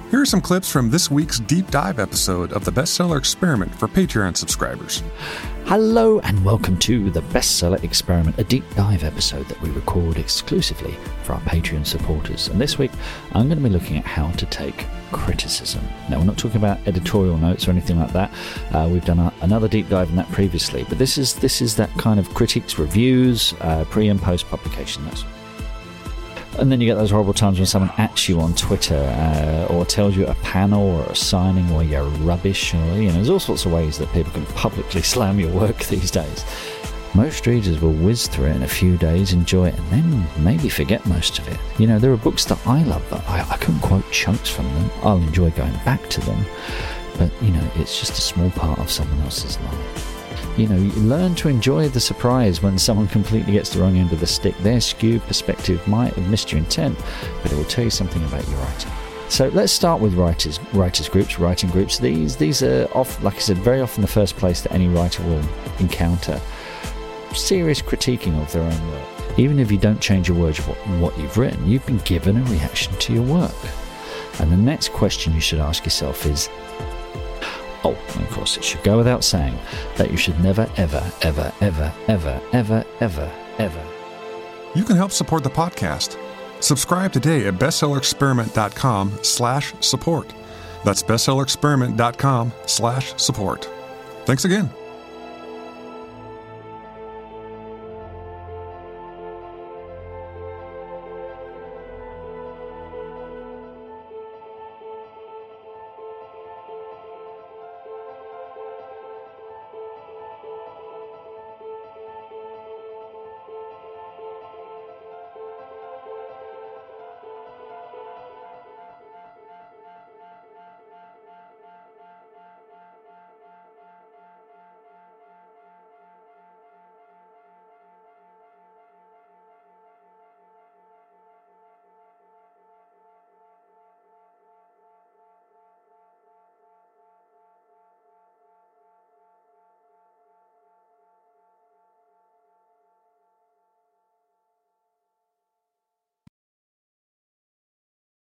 Here are some clips from this week's deep dive episode of the Bestseller Experiment for Patreon subscribers. Hello and welcome to the Bestseller Experiment, a deep dive episode that we record exclusively for our Patreon supporters. And this week, I'm going to be looking at how to take criticism. Now, we're not talking about editorial notes or anything like that. We've done another deep dive in that previously, but this is that kind of critiques, reviews, pre and post publication. And then you get those horrible times when someone ats you on Twitter or tells you a panel or a signing or you're rubbish. Or, there's all sorts of ways that people can publicly slam your work these days. Most readers will whiz through it in a few days, enjoy it, and then maybe forget most of it. There are books that I love, but I couldn't quote chunks from them. I'll enjoy going back to them, but, it's just a small part of someone else's life. You learn to enjoy the surprise when someone completely gets the wrong end of the stick. Their skewed perspective might have missed your intent, but it will tell you something about your writing. So let's start with writers groups, writing groups. These are, like I said, very often the first place that any writer will encounter serious critiquing of their own work. Even if you don't change your words of what you've written, you've been given a reaction to your work. And the next question you should ask yourself is, and of course, it should go without saying that you should never, ever, ever, ever, ever, ever, ever, ever. You can help support the podcast. Subscribe today at bestsellerexperiment.com/support. That's bestsellerexperiment.com/support. Thanks again.